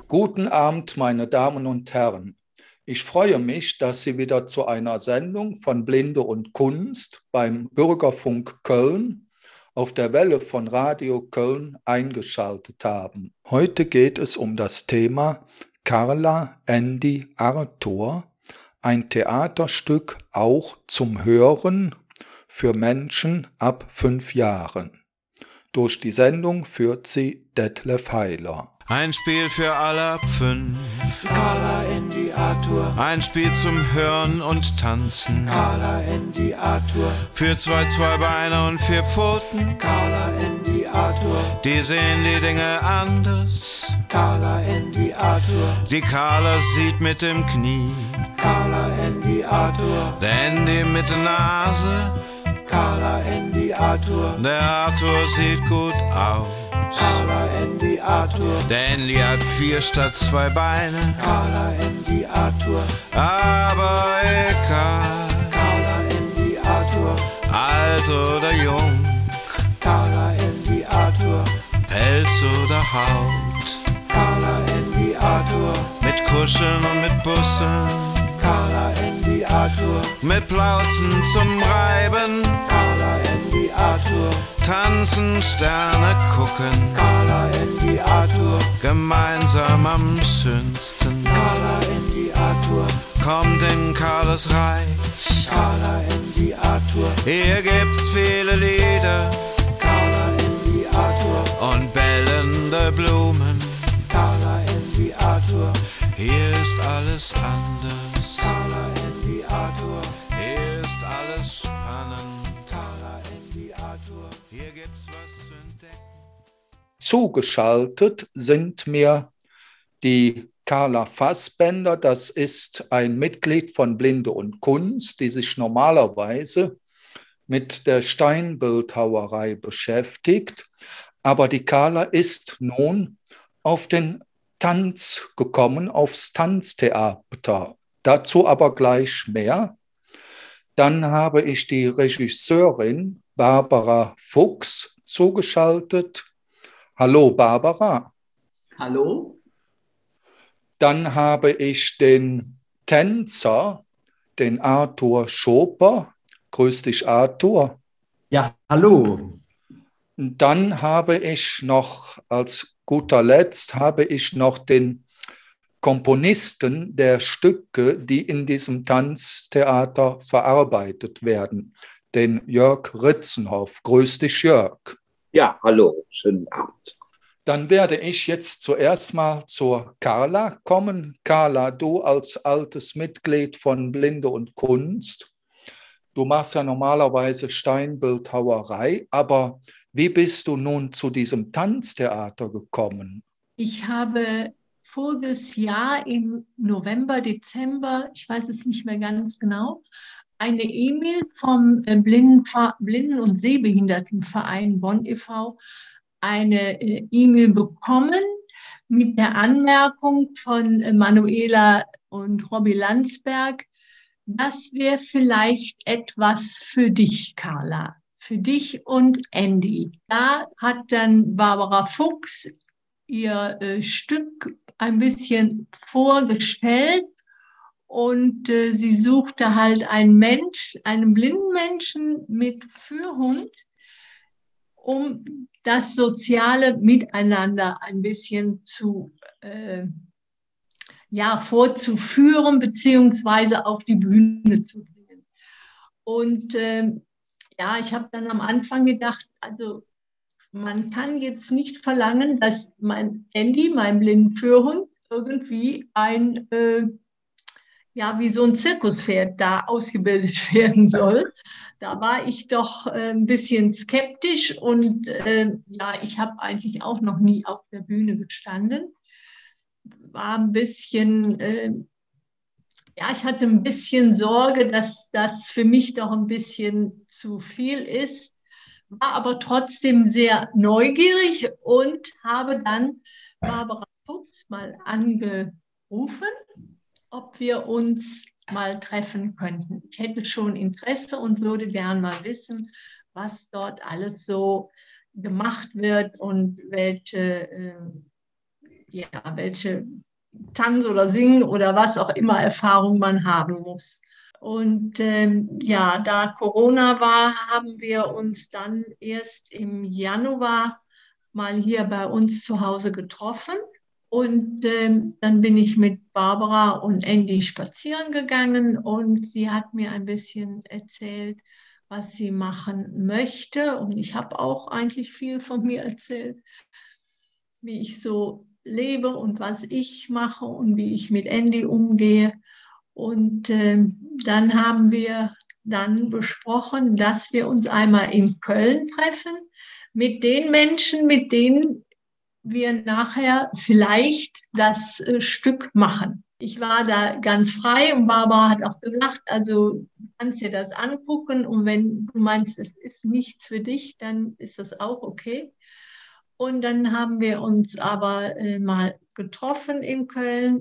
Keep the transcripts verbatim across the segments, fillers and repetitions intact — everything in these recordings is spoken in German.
Guten Abend, meine Damen und Herren. Ich freue mich, dass Sie wieder zu einer Sendung von Blinde und Kunst beim Bürgerfunk Köln auf der Welle von Radio Köln eingeschaltet haben. Heute geht es um das Thema Carla Andi Arthur, ein Theaterstück auch zum Hören für Menschen ab fünf Jahren. Durch die Sendung führt sie Detlef Heiler. Ein Spiel für alle ab fünf. Carla Andi Arthur. Ein Spiel zum Hören und Tanzen. Carla Andi Arthur. Für zwei Zweibeine und vier Pfoten. Carla Andi Arthur. Die sehen die Dinge anders. Carla Andi Arthur. Die Carla sieht mit dem Knie. Carla Andi Arthur. Der Andy mit der Nase. Carla Andi Arthur. Der Arthur sieht gut aus. Carla Andi Arthur. Der Andy hat vier statt zwei Beine. Carla Andi Arthur. Aber egal. Carla Andi Arthur. Alt oder jung. Carla Andi Arthur. Pelz oder Haut. Carla Andi Arthur. Mit Kuscheln und mit Bussen. Carla Andi Arthur. Mit Plauzen zum Reiben. Carla Andi Arthur. Tanzen, Sterne gucken. Carla Andi Arthur. Gemeinsam am schönsten. Carla Andi Arthur. Kommt in Carlas Reich. Carla Andi Arthur. Hier gibt's viele Lieder. Carla Andi Arthur. Und bellende Blumen. Carla Andi Arthur. Hier ist alles anders. Carla Andi Arthur. Hier ist alles spannend. Carla Andi Arthur. Hier gibt's was zu entdecken. Zugeschaltet sind mir die Carla Fassbender, das ist ein Mitglied von Blinde und Kunst, die sich normalerweise mit der Steinbildhauerei beschäftigt. Aber die Carla ist nun auf den Tanz gekommen, aufs Tanztheater. Dazu aber gleich mehr. Dann habe ich die Regisseurin Barbara Fuchs zugeschaltet. Hallo Barbara. Hallo. Dann habe ich den Tänzer, den Arthur Schoper. Grüß dich, Arthur. Ja, hallo. Dann habe ich noch, als guter Letzt, habe ich noch den Komponisten der Stücke, die in diesem Tanztheater verarbeitet werden, den Jörg Ritzenhoff. Grüß dich, Jörg. Ja, hallo, schönen Abend. Dann werde ich jetzt zuerst mal zur Carla kommen. Carla, du als altes Mitglied von Blinde und Kunst, du machst ja normalerweise Steinbildhauerei, aber wie bist du nun zu diesem Tanztheater gekommen? Ich habe voriges Jahr im November, Dezember, ich weiß es nicht mehr ganz genau, eine E-Mail vom Blinden-, Blinden- und Sehbehindertenverein Bonn e V eine E-Mail bekommen mit der Anmerkung von Manuela und Robby Landsberg, das wäre vielleicht etwas für dich, Carla, für dich und Andy. Da hat dann Barbara Fuchs ihr äh, Stück ein bisschen vorgestellt und äh, sie suchte halt einen Mensch, einen blinden Menschen mit Führhund, um das soziale Miteinander ein bisschen zu äh, ja, vorzuführen beziehungsweise auf die Bühne zu bringen. Und äh, ja, ich habe dann am Anfang gedacht, also man kann jetzt nicht verlangen, dass mein Andy, mein Blindenführhund, irgendwie ein, äh, ja, wie so ein Zirkuspferd da ausgebildet werden soll. Da war ich doch äh, ein bisschen skeptisch und äh, ja, ich habe eigentlich auch noch nie auf der Bühne gestanden. War ein bisschen, äh, ja, ich hatte ein bisschen Sorge, dass das für mich doch ein bisschen zu viel ist, war aber trotzdem sehr neugierig und habe dann Barbara Fuchs mal angerufen, ob wir uns mal treffen könnten. Ich hätte schon Interesse und würde gern mal wissen, was dort alles so gemacht wird und welche, äh, ja, welche Tanz oder Singen oder was auch immer Erfahrung man haben muss. Und ähm, ja, da Corona war, haben wir uns dann erst im Januar mal hier bei uns zu Hause getroffen. Und ähm, dann bin ich mit Barbara und Andy spazieren gegangen und sie hat mir ein bisschen erzählt, was sie machen möchte. Und ich habe auch eigentlich viel von mir erzählt, wie ich so lebe und was ich mache und wie ich mit Andy umgehe. Und ähm, dann haben wir dann besprochen, dass wir uns einmal in Köln treffen mit den Menschen, mit denen wir nachher vielleicht das äh, Stück machen. Ich war da ganz frei und Barbara hat auch gesagt, also du kannst dir das angucken und wenn du meinst, es ist nichts für dich, dann ist das auch okay. Und dann haben wir uns aber äh, mal getroffen in Köln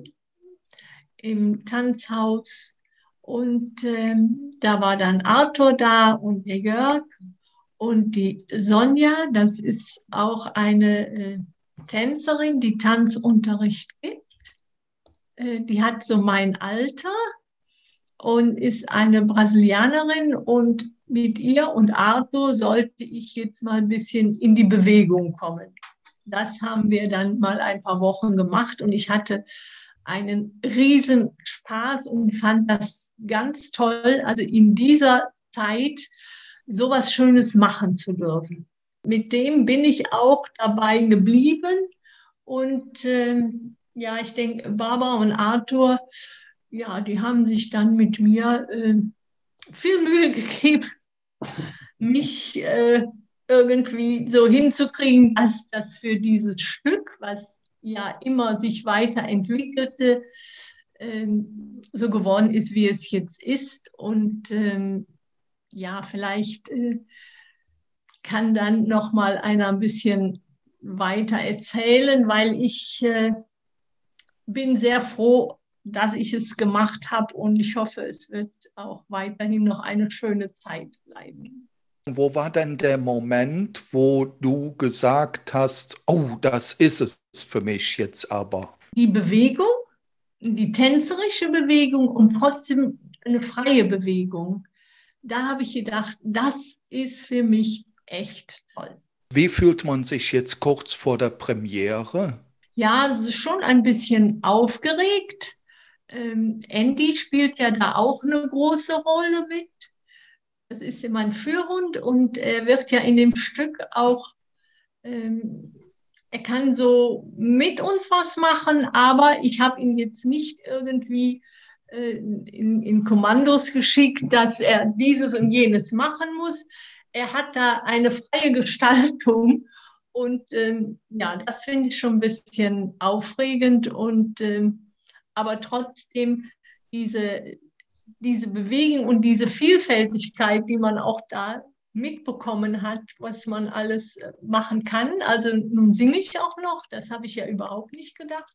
im Tanzhaus und ähm, da war dann Arthur da und der Jörg und die Sonja, das ist auch eine äh, Tänzerin, die Tanzunterricht gibt. Äh, die hat so mein Alter und ist eine Brasilianerin und mit ihr und Arthur sollte ich jetzt mal ein bisschen in die Bewegung kommen. Das haben wir dann mal ein paar Wochen gemacht und ich hatte einen riesen Spaß und fand das ganz toll, also in dieser Zeit sowas Schönes machen zu dürfen. Mit dem bin ich auch dabei geblieben und ähm, ja, ich denke, Barbara und Arthur, ja, die haben sich dann mit mir äh, viel Mühe gegeben, mich äh, irgendwie so hinzukriegen, dass das für dieses Stück, was ja immer sich weiterentwickelte, ähm, so geworden ist, wie es jetzt ist. Und ähm, ja, vielleicht äh, kann dann noch mal einer ein bisschen weiter erzählen, weil ich äh, bin sehr froh, dass ich es gemacht habe und ich hoffe, es wird auch weiterhin noch eine schöne Zeit bleiben. Wo war denn der Moment, wo du gesagt hast, oh, das ist es für mich jetzt aber? Die Bewegung, die tänzerische Bewegung und trotzdem eine freie Bewegung. Da habe ich gedacht, das ist für mich echt toll. Wie fühlt man sich jetzt kurz vor der Premiere? Ja, es ist schon ein bisschen aufgeregt. Ähm, Andy spielt ja da auch eine große Rolle mit. Das ist ja mein Führhund und er wird ja in dem Stück auch, ähm, er kann so mit uns was machen, aber ich habe ihn jetzt nicht irgendwie äh, in, in Kommandos geschickt, dass er dieses und jenes machen muss. Er hat da eine freie Gestaltung und ähm, ja, das finde ich schon ein bisschen aufregend und ähm, aber trotzdem diese diese Bewegung und diese Vielfältigkeit, die man auch da mitbekommen hat, was man alles machen kann. Also nun singe ich auch noch, das habe ich ja überhaupt nicht gedacht.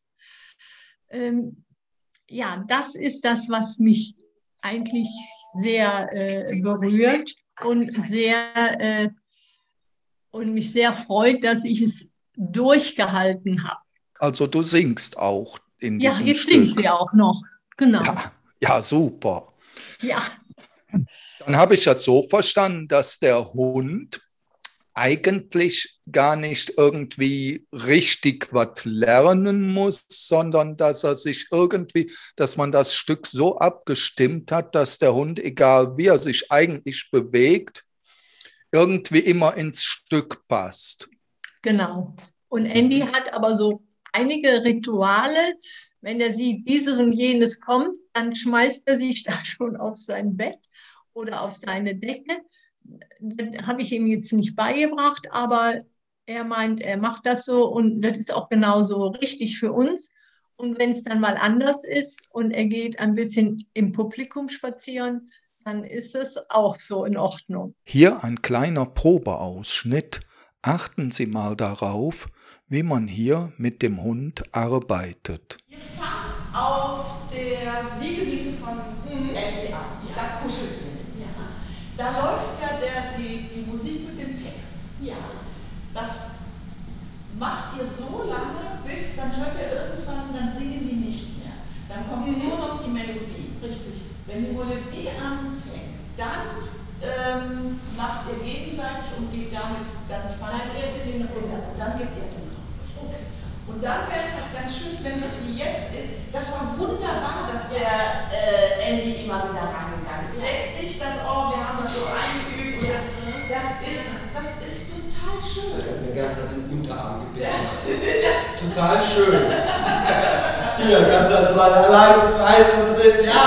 Ähm, ja, das ist das, was mich eigentlich sehr äh, berührt und, sehr, äh, und mich sehr freut, dass ich es durchgehalten habe. Also du singst auch in diesem Ja, jetzt Stück. singt sie auch noch, genau. Ja, ja, super. Ja. Dann habe ich das so verstanden, dass der Hund eigentlich gar nicht irgendwie richtig was lernen muss, sondern dass er sich irgendwie, dass man das Stück so abgestimmt hat, dass der Hund, egal wie er sich eigentlich bewegt, irgendwie immer ins Stück passt. Genau. Und Andy hat aber so einige Rituale. Wenn er sieht, dieses und jenes kommt, dann schmeißt er sich da schon auf sein Bett oder auf seine Decke. Das habe ich ihm jetzt nicht beigebracht, aber er meint, er macht das so und das ist auch genauso richtig für uns. Und wenn es dann mal anders ist und er geht ein bisschen im Publikum spazieren, dann ist es auch so in Ordnung. Hier ein kleiner Probeausschnitt. Achten Sie mal darauf, wie man hier mit dem Hund arbeitet. Ihr fangt auf der Liegewiese von L T A, da kuschelt ihr. Ja. Da läuft ja der, die, die Musik mit dem Text. Ja. Das macht ihr so lange, bis dann hört ihr irgendwann, dann singen die nicht Wenn die Melodie anfängt, dann ähm, macht ihr gegenseitig und geht damit, dann fallen erst in den Raum und dann geht ihr in den Raum. Okay. Und dann wäre es halt ganz schön, wenn das wie jetzt ist. Das war wunderbar, dass der äh, Andy immer wieder reingegangen ist. Ja. Nicht das, oh, wir haben das so eingeübt. Ja. Das ist, das ist total schön. Ich habe mir ganz an den Unterarm gebissen. Das ist total schön. Hier, ganz allein ist heiß und drin, ja!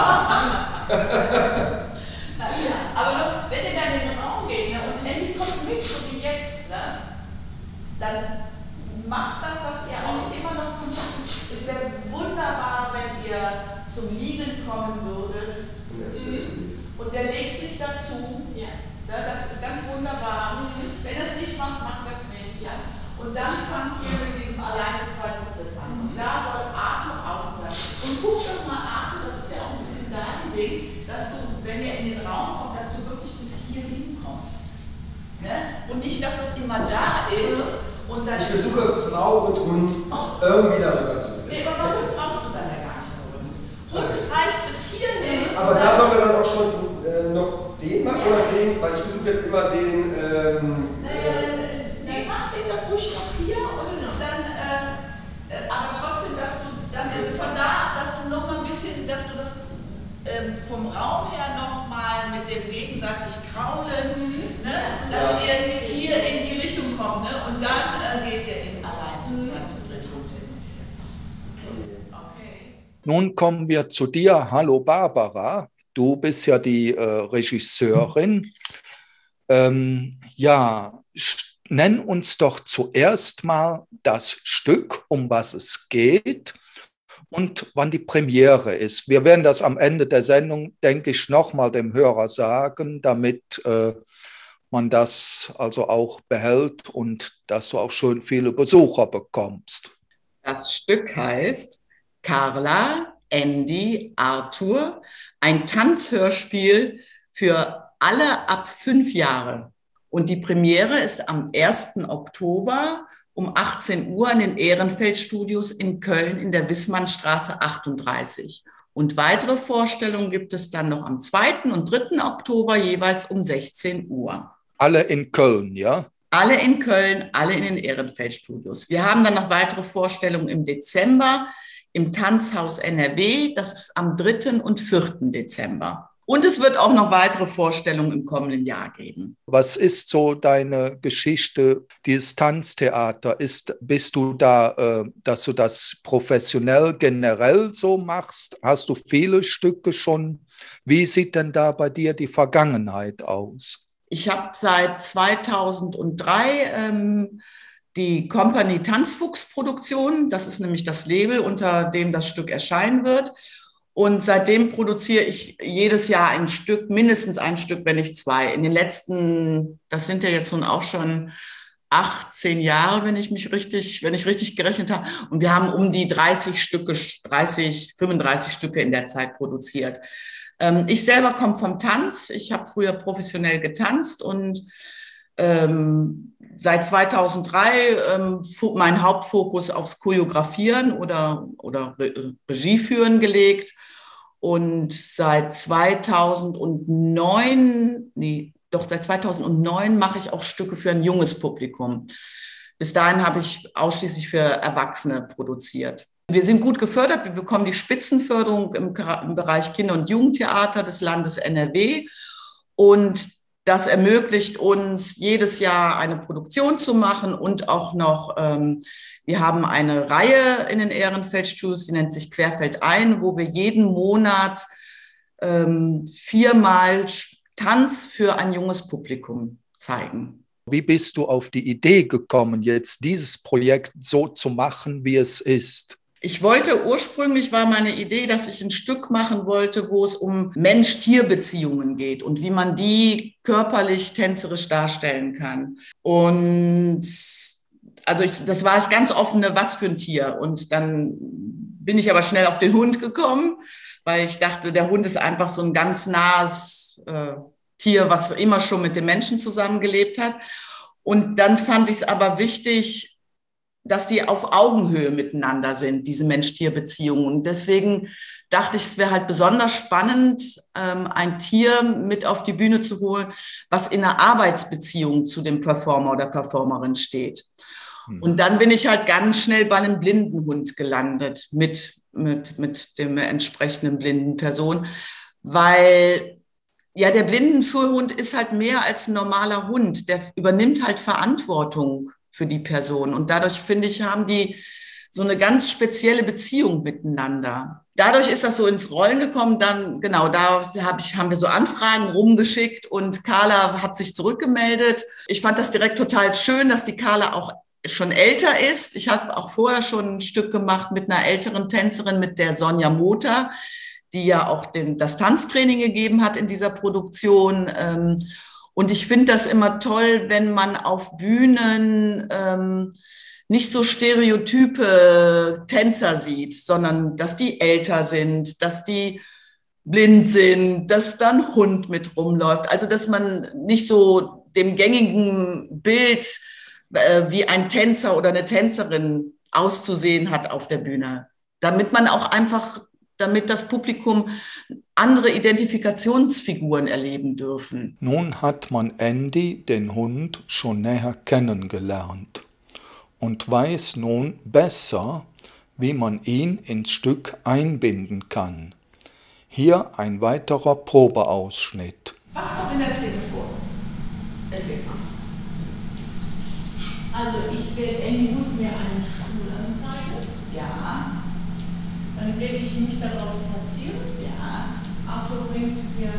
Aber noch, wenn ihr dann in den Raum geht, ne, und Andy kommt mit, so wie jetzt, ne, dann macht das, dass ihr auch immer noch Kontakt habt. Es wäre wunderbar, wenn ihr zum Liegen kommen würdet. Und der legt sich dazu. Ja. Ne, das ist ganz wunderbar. Mhm. Wenn er es nicht macht, macht das nicht. Ja. Und dann fangt ihr mit diesem Allein zu zweit zu dritt an. Und da soll Arthur außen sein. Und guck doch mal, Arthur, das ist ja auch ein bisschen dein Ding, dass du, wenn ihr in den Raum kommt, dass du wirklich bis hier hinkommst. Ne? Und nicht, dass das immer da ist. Und dann ich versuche Frau und Hund oh. irgendwie darüber zu reden. Nee, aber Hund brauchst du dann ja gar nicht darüber zu reden. Hund reicht bis hierhin. Aber da sollen wir dann auch schon äh, noch den machen oder den, weil ich versuche jetzt immer den. Ähm, äh, nee, mach den doch ruhig noch hier und, und dann, äh, äh, aber trotzdem, dass du, dass du von da, dass du noch mal ein bisschen, dass du das äh, vom Raum her noch mal mit dem gegenseitig Kraulen, mhm. ne, dass ja. ihr hier in die Richtung kommt, ne, und dann äh, geht ihr in allein zu zweit, zu dritt runter. Okay. Nun kommen wir zu dir. Hallo Barbara, du bist ja die äh, Regisseurin. Ähm, ja, nenn uns doch zuerst mal das Stück, um was es geht und wann die Premiere ist. Wir werden das am Ende der Sendung, denke ich, nochmal dem Hörer sagen, damit äh, man das also auch behält und dass du auch schön viele Besucher bekommst. Das Stück heißt Carla, Andy, Arthur, ein Tanzhörspiel für alle ab fünf Jahre. Und die Premiere ist am ersten Oktober um achtzehn Uhr in den Ehrenfeld-Studios in Köln in der Wissmannstraße achtunddreißig. Und weitere Vorstellungen gibt es dann noch am zweiten und dritten Oktober jeweils um sechzehn Uhr. Alle in Köln, ja? Alle in Köln, alle in den Ehrenfeld-Studios. Wir haben dann noch weitere Vorstellungen im Dezember im Tanzhaus N R W. Das ist am dritten und vierten Dezember. Und es wird auch noch weitere Vorstellungen im kommenden Jahr geben. Was ist so deine Geschichte, dieses Tanztheater? Ist, bist du da, äh, dass du das professionell generell so machst? Hast du viele Stücke schon? Wie sieht denn da bei dir die Vergangenheit aus? Ich habe seit zweitausenddrei ähm, die Company Tanzfuchs Produktion. Das ist nämlich das Label, unter dem das Stück erscheinen wird. Und seitdem produziere ich jedes Jahr ein Stück, mindestens ein Stück, wenn nicht zwei. In den letzten, das sind ja jetzt nun auch schon achtzehn Jahre, wenn ich mich richtig, wenn ich richtig gerechnet habe. Und wir haben um die dreißig Stücke, dreißig, fünfunddreißig Stücke in der Zeit produziert. Ähm, ich selber komme vom Tanz. Ich habe früher professionell getanzt und ähm, seit zweitausenddrei ähm, mein Hauptfokus aufs Choreografieren oder, oder Re- Regieführen gelegt. Und seit zweitausendneun, nee, doch seit zweitausendneun mache ich auch Stücke für ein junges Publikum. Bis dahin habe ich ausschließlich für Erwachsene produziert. Wir sind gut gefördert. Wir bekommen die Spitzenförderung im, im Bereich Kinder- und Jugendtheater des Landes N R W. Und das ermöglicht uns, jedes Jahr eine Produktion zu machen und auch noch, ähm, wir haben eine Reihe in den Ehrenfeld-Studios, die nennt sich Querfeldein, wo wir jeden Monat ähm, viermal Tanz für ein junges Publikum zeigen. Wie bist du auf die Idee gekommen, jetzt dieses Projekt so zu machen, wie es ist? Ich wollte, ursprünglich war meine Idee, dass ich ein Stück machen wollte, wo es um Mensch-Tier-Beziehungen geht und wie man die körperlich, tänzerisch darstellen kann. Und also ich, das war ich ganz offene, was für ein Tier. Und dann bin ich aber schnell auf den Hund gekommen, weil ich dachte, der Hund ist einfach so ein ganz nahes äh, Tier, was immer schon mit dem Menschen zusammengelebt hat. Und dann fand ich es aber wichtig, dass die auf Augenhöhe miteinander sind, diese Mensch-Tier-Beziehungen. Und deswegen dachte ich, es wäre halt besonders spannend, ein Tier mit auf die Bühne zu holen, was in einer Arbeitsbeziehung zu dem Performer oder Performerin steht. Hm. Und dann bin ich halt ganz schnell bei einem blinden Hund gelandet mit, mit, mit dem entsprechenden blinden Person, weil ja, der Blindenführhund ist halt mehr als ein normaler Hund. Der übernimmt halt Verantwortung für die Person. Und dadurch, finde ich, haben die so eine ganz spezielle Beziehung miteinander. Dadurch ist das so ins Rollen gekommen. Dann, genau, da hab ich, haben wir so Anfragen rumgeschickt und Carla hat sich zurückgemeldet. Ich fand das direkt total schön, dass die Carla auch schon älter ist. Ich habe auch vorher schon ein Stück gemacht mit einer älteren Tänzerin, mit der Sonja Motor, die ja auch den, das Tanztraining gegeben hat in dieser Produktion. Und ich finde das immer toll, wenn man auf Bühnen nicht so stereotype Tänzer sieht, sondern dass die älter sind, dass die blind sind, dass da ein Hund mit rumläuft. Also dass man nicht so dem gängigen Bild, wie ein Tänzer oder eine Tänzerin auszusehen hat auf der Bühne. Damit man auch einfach damit das Publikum andere Identifikationsfiguren erleben dürfen. Nun hat man Andy, den Hund, schon näher kennengelernt und weiß nun besser, wie man ihn ins Stück einbinden kann. Hier ein weiterer Probeausschnitt. Was kommt in der Szene vor? Erzähl mal. Also ich will, Andy muss mir einen Stuhl anzeigen. Ja. Dann werde ich mich darauf platzieren. Ja. Arthur bringt mir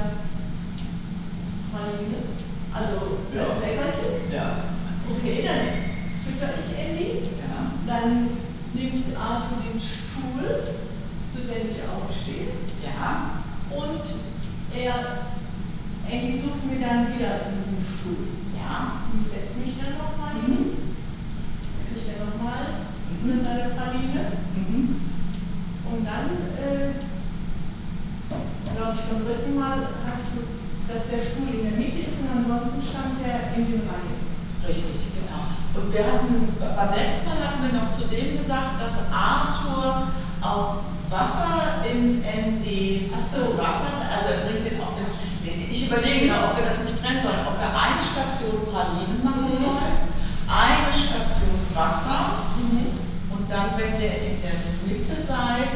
Praline, also ja. Bäckerchen. Ja. Okay, dann fütter ich Andy. Ja. Dann nimmt Arthur den Stuhl, zu dem ich aufstehe. Ja. Und er, Andy sucht mir dann wieder diesen Stuhl. Ja. Ich setze mich dann nochmal hin. Mhm. Kriege er nochmal Mhm. seine Praline. Mhm. Und dann, äh, glaube ich, beim dritten Mal hast du, dass der Stuhl in der Mitte ist und ansonsten stand der in den Reihen. Richtig, genau. Und wir hatten, beim letzten Mal hatten wir noch zu dem gesagt, dass Arthur auch Wasser in Andys so. Wasser, also er bringt den auch mit. Ich überlege noch, ob wir das nicht trennen sollen, ob wir eine Station Pralinen machen Mhm. sollen, eine Station Wasser. Mhm. Und dann, wenn ihr in der Mitte seid,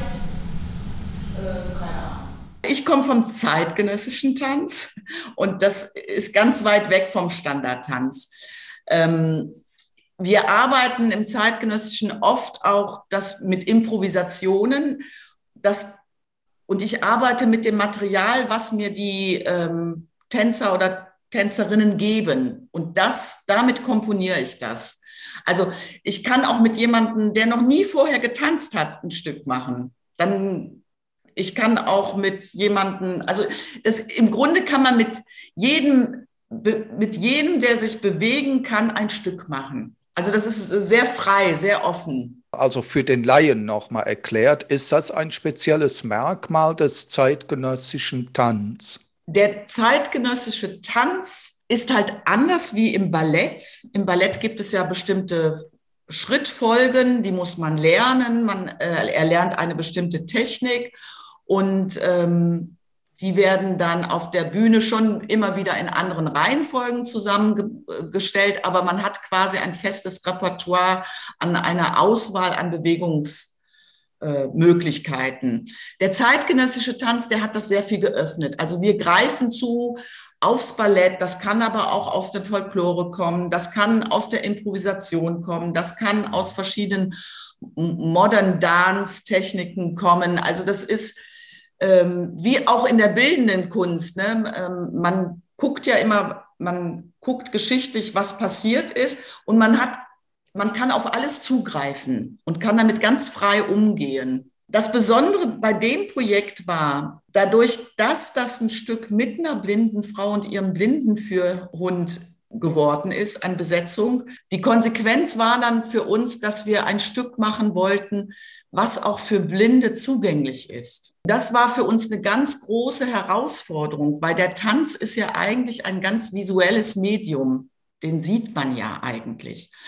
äh, keine Ahnung. Ich komme vom zeitgenössischen Tanz und das ist ganz weit weg vom Standardtanz. Ähm, wir arbeiten im zeitgenössischen oft auch das mit Improvisationen. Das, und ich arbeite mit dem Material, was mir die ähm, Tänzer oder Tänzerinnen geben. Und das, damit komponiere ich das. Also ich kann auch mit jemandem, der noch nie vorher getanzt hat, ein Stück machen. Dann, ich kann auch mit jemandem, also das, im Grunde kann man mit jedem, mit jedem, der sich bewegen kann, ein Stück machen. Also das ist sehr frei, sehr offen. Also für den Laien nochmal erklärt, ist das ein spezielles Merkmal des zeitgenössischen Tanz? Der zeitgenössische Tanz ist halt anders wie im Ballett. Im Ballett gibt es ja bestimmte Schrittfolgen, die muss man lernen. Man äh, erlernt eine bestimmte Technik und ähm, die werden dann auf der Bühne schon immer wieder in anderen Reihenfolgen zusammengestellt, aber man hat quasi ein festes Repertoire an einer Auswahl an Bewegungsmöglichkeiten. Der zeitgenössische Tanz, der hat das sehr viel geöffnet. Also wir greifen zu aufs Ballett, das kann aber auch aus der Folklore kommen, das kann aus der Improvisation kommen, das kann aus verschiedenen Modern Dance Techniken kommen. Also das ist ähm, wie auch in der bildenden Kunst. Ne? Ähm, man guckt ja immer, man guckt geschichtlich, was passiert ist und man hat, man kann auf alles zugreifen und kann damit ganz frei umgehen. Das Besondere bei dem Projekt war, dadurch, dass das ein Stück mit einer blinden Frau und ihrem Blindenführhund geworden ist, an Besetzung. Die Konsequenz war dann für uns, dass wir ein Stück machen wollten, was auch für Blinde zugänglich ist. Das war für uns eine ganz große Herausforderung, weil der Tanz ist ja eigentlich ein ganz visuelles Medium. Den sieht man ja eigentlich.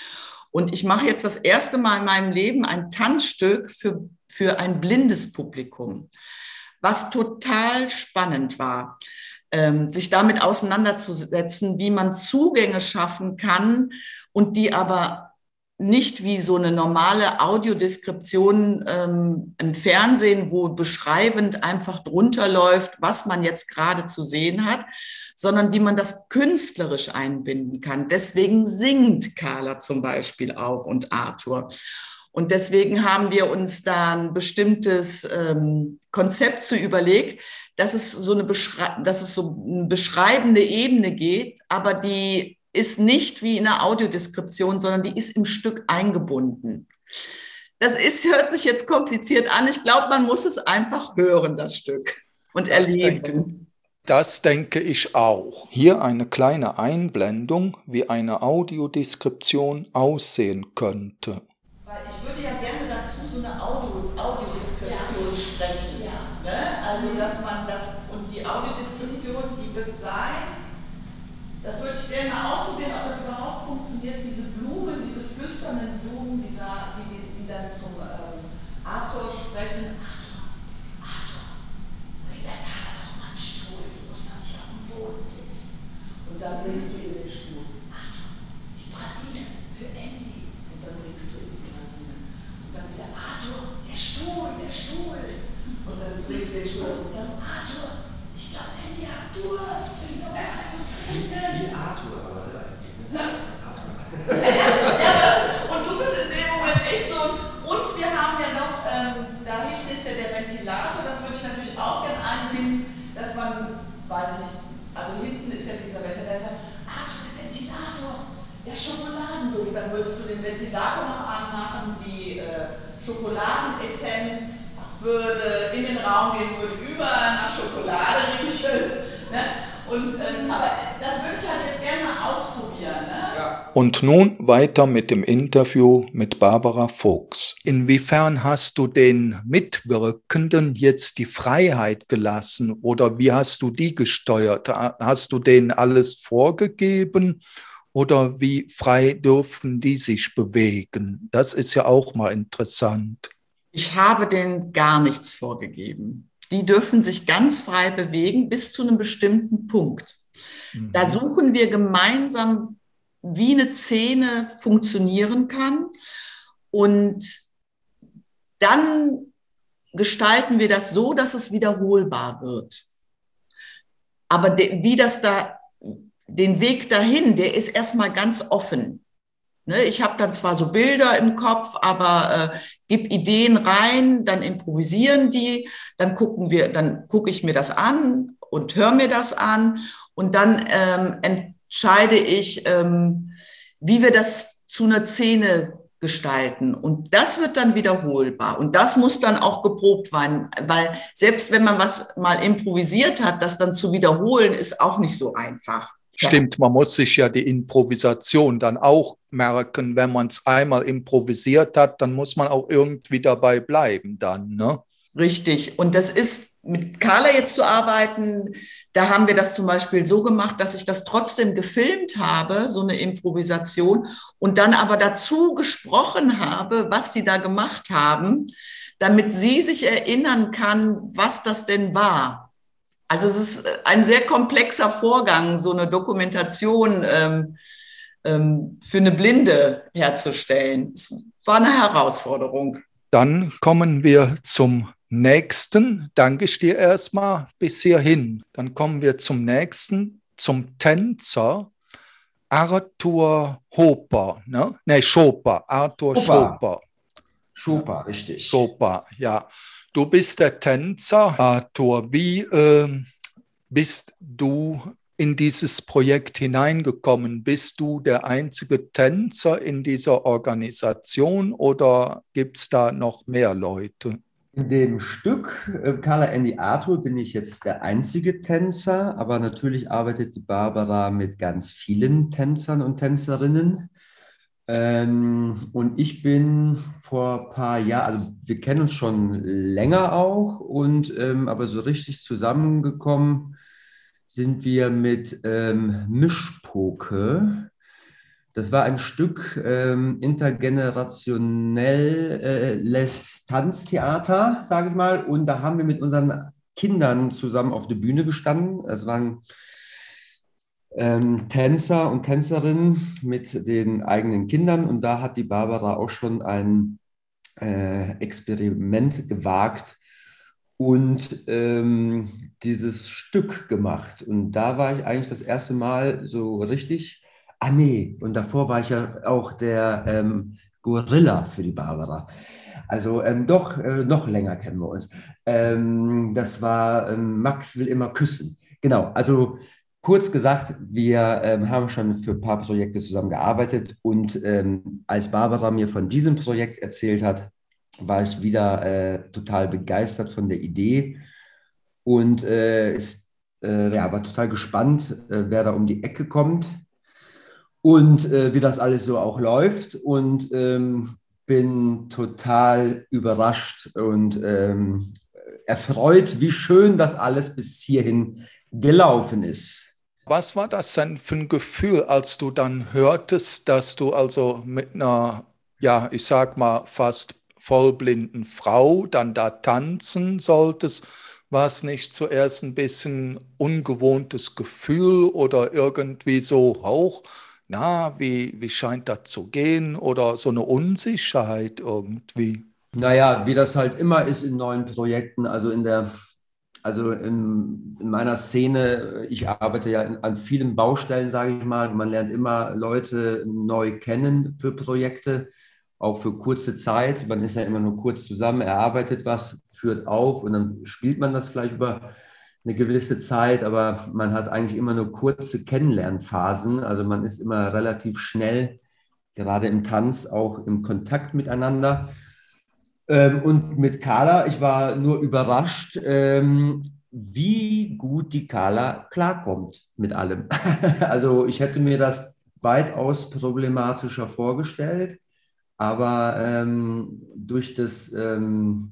Und ich mache jetzt das erste Mal in meinem Leben ein Tanzstück für, für ein blindes Publikum, was total spannend war, ähm, sich damit auseinanderzusetzen, wie man Zugänge schaffen kann und die aber nicht wie so eine normale Audiodeskription ähm, im Fernsehen, wo beschreibend einfach drunter läuft, was man jetzt gerade zu sehen hat, sondern wie man das künstlerisch einbinden kann. Deswegen singt Carla zum Beispiel auch und Arthur. Und deswegen haben wir uns da ein bestimmtes ähm, Konzept zu überlegt, dass es so eine Beschrei- dass es so eine beschreibende Ebene geht, aber die ist nicht wie in einer Audiodeskription, sondern die ist im Stück eingebunden. Das ist, hört sich jetzt kompliziert an. Ich glaube, man muss es einfach hören, das Stück, und Das erleben. denke, das denke ich auch. Hier eine kleine Einblendung, wie eine Audiodeskription aussehen könnte. Weil ich würde ja gerne dazu so eine Audio, Audiodeskription sprechen. Ne? Also, dass man das, und die Audiodeskription, die wird sein, das würde ich gerne mal ausprobieren, ob das überhaupt funktioniert, diese Blumen, diese flüsternden Blumen, dieser, die, die dann zum ähm, Arthur sprechen. Arthur, Arthur, bring dein Kader doch mal einen Stuhl, du musst doch nicht auf dem Boden sitzen. Und dann bringst du ihr den Stuhl. Arthur, die Praline für Andy. Und dann bringst du ihr die Praline. Und dann wieder Arthur, der Stuhl, der Stuhl. Und dann bringst du den Stuhl. Und dann Arthur, ich glaube, Andy hat Durst, bring doch was zu trinken. Wie Arthur, aber eigentlich. Ja, das, und du bist in dem Moment echt so, und wir haben ja noch, ähm, da hinten ist ja der Ventilator, das würde ich natürlich auch gerne einbinden, dass man, weiß ich nicht, also hinten ist ja dieser Ventilator, der sagt, Arthur, der Ventilator, der Schokoladenduft, dann würdest du den Ventilator noch anmachen, die äh, Schokoladenessenz würde in den Raum gehen, es würde überall nach Schokolade riechen, ne? Und, ähm, aber das würde ich halt jetzt gerne mal ausprobieren. Ne? Ja. Und nun weiter mit dem Interview mit Barbara Fuchs. Inwiefern hast du den Mitwirkenden jetzt die Freiheit gelassen oder wie hast du die gesteuert? Hast du denen alles vorgegeben oder wie frei dürfen die sich bewegen? Das ist ja auch mal interessant. Ich habe denen gar nichts vorgegeben. Die dürfen sich ganz frei bewegen bis zu einem bestimmten Punkt. Mhm. Da suchen wir gemeinsam, wie eine Szene funktionieren kann. Und dann gestalten wir das so, dass es wiederholbar wird. Aber de, wie das da, den Weg dahin, der ist erstmal ganz offen. Ne, ich habe dann zwar so Bilder im Kopf, aber äh, gib Ideen rein, dann improvisieren die, dann gucken wir, dann gucke ich mir das an und höre mir das an und dann ähm, entscheide ich, ähm, wie wir das zu einer Szene gestalten. Und das wird dann wiederholbar. Und das muss dann auch geprobt werden, weil selbst wenn man was mal improvisiert hat, das dann zu wiederholen, ist auch nicht so einfach. Stimmt, man muss sich ja die Improvisation dann auch merken. Wenn man es einmal improvisiert hat, dann muss man auch irgendwie dabei bleiben dann, ne? Richtig. Und das ist, mit Carla jetzt zu arbeiten, da haben wir das zum Beispiel so gemacht, dass ich das trotzdem gefilmt habe, so eine Improvisation, und dann aber dazu gesprochen habe, was die da gemacht haben, damit sie sich erinnern kann, was das denn war. Also es ist ein sehr komplexer Vorgang, so eine Dokumentation ähm, ähm, für eine Blinde herzustellen. Es war eine Herausforderung. Dann kommen wir zum nächsten. Danke ich dir erstmal bis hierhin. Dann kommen wir zum nächsten, zum Tänzer Arthur Hoper. Ne, nee, Schoper. Arthur Schoper. Schoper, richtig. Schoper, ja. Du bist der Tänzer, Arthur. Wie äh, bist du in dieses Projekt hineingekommen? Bist du der einzige Tänzer in dieser Organisation oder gibt es da noch mehr Leute? In dem Stück äh, Carla Andy Arthur bin ich jetzt der einzige Tänzer, aber natürlich arbeitet die Barbara mit ganz vielen Tänzern und Tänzerinnen. Ähm, und ich bin vor ein paar Jahren, also wir kennen uns schon länger auch, und ähm, aber so richtig zusammengekommen sind wir mit ähm, Mischpoke. Das war ein Stück ähm, intergenerationelles Tanztheater, sage ich mal. Und da haben wir mit unseren Kindern zusammen auf der Bühne gestanden. Es waren ähm, Tänzer und Tänzerinnen mit den eigenen Kindern. Und da hat die Barbara auch schon ein äh, Experiment gewagt und ähm, dieses Stück gemacht. Und da war ich eigentlich das erste Mal so richtig... Ah nee, und davor war ich ja auch der ähm, Gorilla für die Barbara. Also ähm, doch, äh, noch länger kennen wir uns. Ähm, das war ähm, Max will immer küssen. Genau, also kurz gesagt, wir ähm, haben schon für ein paar Projekte zusammengearbeitet und ähm, als Barbara mir von diesem Projekt erzählt hat, war ich wieder äh, total begeistert von der Idee und äh, ist, äh, ja, war total gespannt, äh, wer da um die Ecke kommt. Und äh, wie das alles so auch läuft und ähm, bin total überrascht und ähm, erfreut, wie schön das alles bis hierhin gelaufen ist. Was war das denn für ein Gefühl, als du dann hörtest, dass du also mit einer, ja, ich sag mal, fast vollblinden Frau dann da tanzen solltest? War es nicht zuerst ein bisschen ungewohntes Gefühl oder irgendwie so hoch? Na, wie, wie scheint das zu gehen oder so eine Unsicherheit irgendwie? Naja, wie das halt immer ist in neuen Projekten, also in der, also in, in meiner Szene, ich arbeite ja in, an vielen Baustellen, sage ich mal, man lernt immer Leute neu kennen für Projekte, auch für kurze Zeit, man ist ja immer nur kurz zusammen, erarbeitet was, führt auf und dann spielt man das vielleicht über eine gewisse Zeit, aber man hat eigentlich immer nur kurze Kennenlernphasen. Also man ist immer relativ schnell, gerade im Tanz, auch im Kontakt miteinander. Ähm, und mit Carla, ich war nur überrascht, ähm, wie gut die Carla klarkommt mit allem. Also ich hätte mir das weitaus problematischer vorgestellt, aber ähm, durch das... Ähm,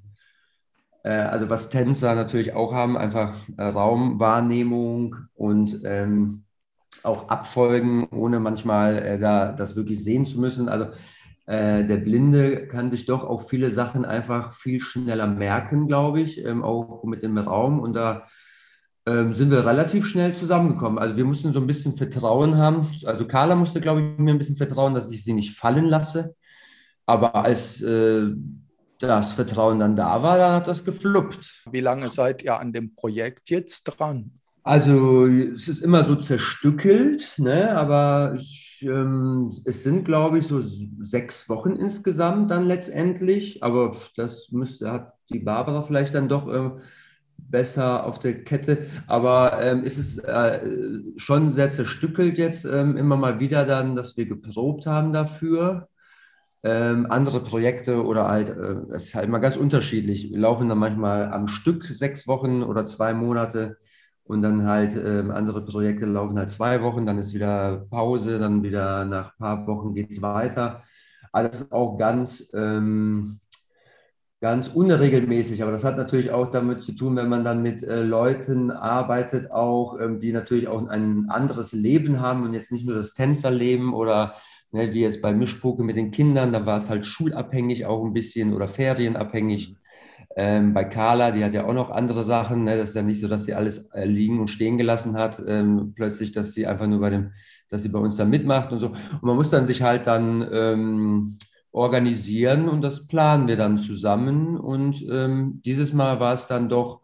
Also was Tänzer natürlich auch haben, einfach äh, Raumwahrnehmung und ähm, auch Abfolgen, ohne manchmal äh, da das wirklich sehen zu müssen. Also äh, der Blinde kann sich doch auch viele Sachen einfach viel schneller merken, glaube ich, ähm, auch mit dem Raum. Und da ähm, sind wir relativ schnell zusammengekommen. Also wir mussten so ein bisschen Vertrauen haben. Also Carla musste, glaube ich, mir ein bisschen vertrauen, dass ich sie nicht fallen lasse. Aber als... Äh, das Vertrauen dann da war, dann hat das gefluppt. Wie lange seid ihr an dem Projekt jetzt dran? Also es ist immer so zerstückelt, ne? Aber ich, ähm, es sind, glaube ich, so sechs Wochen insgesamt dann letztendlich. Aber das müsste, hat die Barbara vielleicht dann doch äh, besser auf der Kette. Aber ähm, es ist äh, schon sehr zerstückelt jetzt ähm, immer mal wieder dann, dass wir geprobt haben dafür. Ähm, andere Projekte oder halt, äh, es ist halt immer ganz unterschiedlich. Wir laufen dann manchmal am Stück sechs Wochen oder zwei Monate und dann halt äh, andere Projekte laufen halt zwei Wochen, dann ist wieder Pause, dann wieder nach ein paar Wochen geht es weiter. Alles auch ganz, ähm, ganz unregelmäßig, aber das hat natürlich auch damit zu tun, wenn man dann mit äh, Leuten arbeitet, auch, ähm, die natürlich auch ein anderes Leben haben und jetzt nicht nur das Tänzerleben oder Ne, wie jetzt bei Mischpoke mit den Kindern, da war es halt schulabhängig auch ein bisschen oder ferienabhängig. Ähm, bei Carla, die hat ja auch noch andere Sachen. Ne, das ist ja nicht so, dass sie alles äh, liegen und stehen gelassen hat. Ähm, plötzlich, dass sie einfach nur bei dem, dass sie bei uns da mitmacht und so. Und man muss dann sich halt dann ähm, organisieren und das planen wir dann zusammen. Und ähm, dieses Mal war es dann doch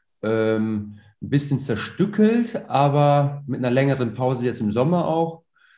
ähm, ein bisschen zerstückelt, aber mit einer längeren Pause jetzt im Sommer auch.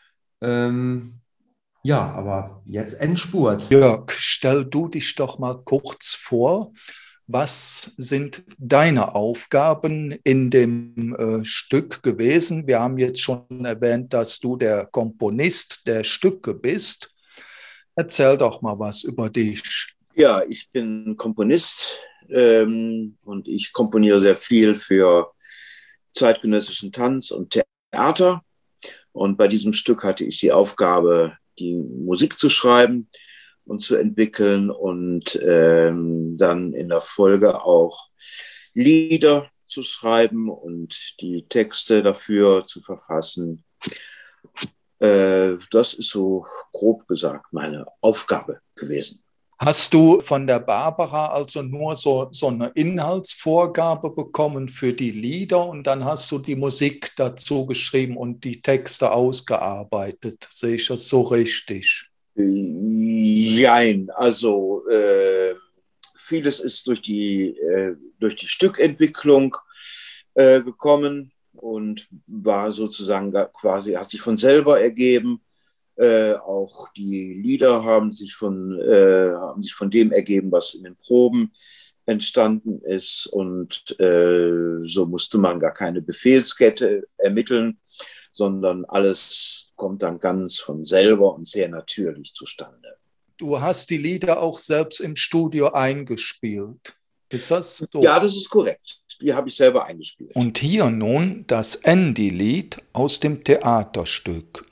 Ähm, Ja, aber jetzt Endspurt. Jörg, stell du dich doch mal kurz vor. Was sind deine Aufgaben in dem äh, Stück gewesen? Wir haben jetzt schon erwähnt, dass du der Komponist der Stücke bist. Erzähl doch mal was über dich. Ja, ich bin Komponist ähm, und ich komponiere sehr viel für zeitgenössischen Tanz und Theater. Und bei diesem Stück hatte ich die Aufgabe, die Musik zu schreiben und zu entwickeln und ähm, dann in der Folge auch Lieder zu schreiben und die Texte dafür zu verfassen. Äh, das ist so grob gesagt meine Aufgabe gewesen. Hast du von der Barbara also nur so, so eine Inhaltsvorgabe bekommen für die Lieder und dann hast du die Musik dazu geschrieben und die Texte ausgearbeitet? Sehe ich das so richtig? Jein, also äh, vieles ist durch die, äh, durch die Stückentwicklung äh, gekommen und war sozusagen quasi, hat sich von selber ergeben. Äh, auch die Lieder haben sich, von, äh, haben sich von dem ergeben, was in den Proben entstanden ist. Und äh, so musste man gar keine Befehlskette ermitteln, sondern alles kommt dann ganz von selber und sehr natürlich zustande. Du hast die Lieder auch selbst im Studio eingespielt. Ist das so? Ja, das ist korrekt. Die habe ich selber eingespielt. Und hier nun das Andy-Lied aus dem Theaterstück.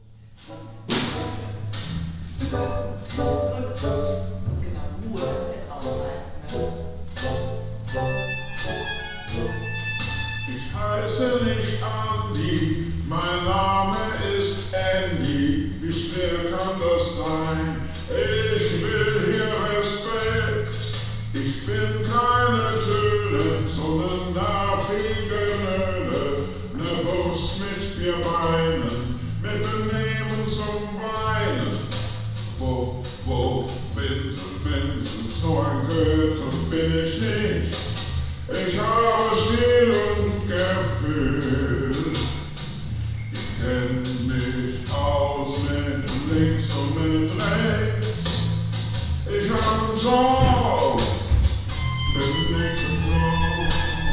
Ich heiße nicht Andi, mein Name ist Andy. Wie schwer kann das sein? Ich will hier Respekt. Ich bin keine Töne, sondern nervige Nöle. Ne Wurst mit vier Beinen, mit Benehmen zum Weinen. Wuff, wuff, Pinsel, Pinsel, so ein Goethe bin ich nicht. Ich habe Stil und Gefühl. Ich kenn mich aus mit links und mit rechts. Ich hab einen Song, bin nicht geflogen.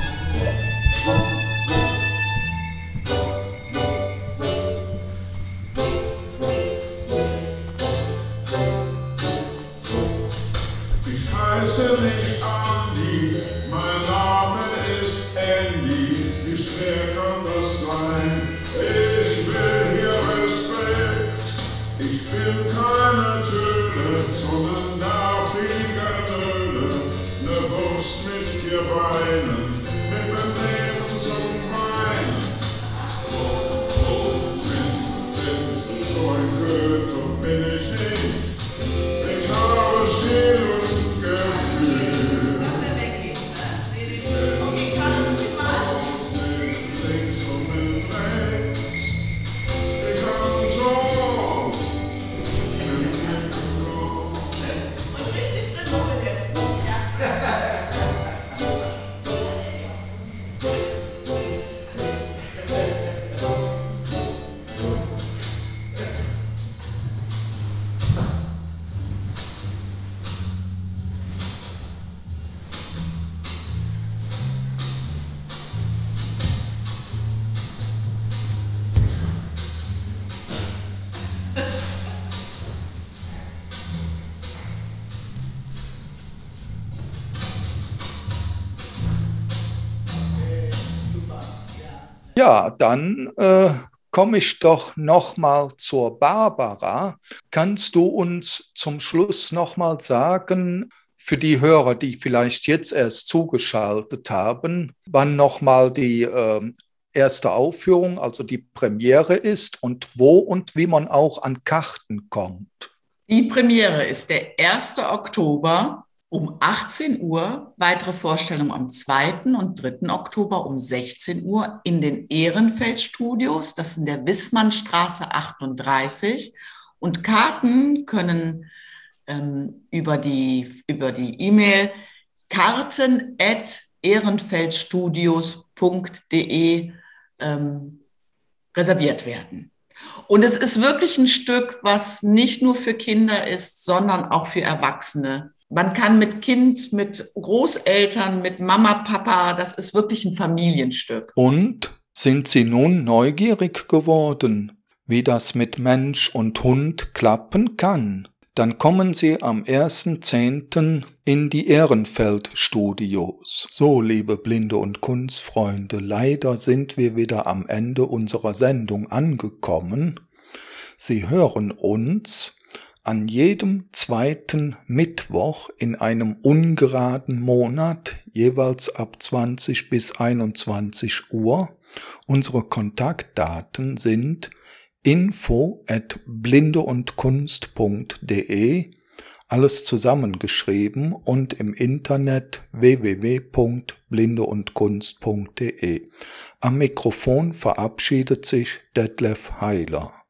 Ich heiße nicht Andi, mein Name ist Andy. Wie schwer kann das sein? Ich will hier Respekt. Ich bin keine Töne, sondern nervige Nöle. Ne Wurst mit vier Beinen, mit Benehmen zum Weinen. Oh, oh, Pinsel, Pinsel, so ein Goethe bin ich nicht. Ich habe Stil und Gefühl. Dass er weggeht, ne? Okay, kann ich mal. Links und mit rechts. Ich habe einen Song, bin nicht geflogen. Und richtig drin wurde jetzt. Ja. Ja, dann äh, komme ich doch nochmal zur Barbara. Kannst du uns zum Schluss nochmal sagen, für die Hörer, die vielleicht jetzt erst zugeschaltet haben, wann nochmal die äh, erste Aufführung, also die Premiere ist und wo und wie man auch an Karten kommt? Die Premiere ist der erste Oktober um achtzehn Uhr, weitere Vorstellungen am zweiten und dritten Oktober um sechzehn Uhr in den Ehrenfeld-Studios, das ist in der Wissmannstraße achtunddreißig. Und Karten können ähm, über die über die E-Mail karten at ehrenfeldstudios punkt de ähm, reserviert werden. Und es ist wirklich ein Stück, was nicht nur für Kinder ist, sondern auch für Erwachsene. Man kann mit Kind, mit Großeltern, mit Mama, Papa, das ist wirklich ein Familienstück. Und sind Sie nun neugierig geworden, wie das mit Mensch und Hund klappen kann? Dann kommen Sie am ersten zehnten in die Ehrenfeld-Studios. So, liebe Blinde- und Kunstfreunde, leider sind wir wieder am Ende unserer Sendung angekommen. Sie hören uns an jedem zweiten Mittwoch in einem ungeraden Monat, jeweils ab zwanzig bis einundzwanzig Uhr. Unsere Kontaktdaten sind info at blindeundkunst.de, alles zusammengeschrieben, und im Internet w w w punkt blindeundkunst punkt de. Am Mikrofon verabschiedet sich Detlef Heiler.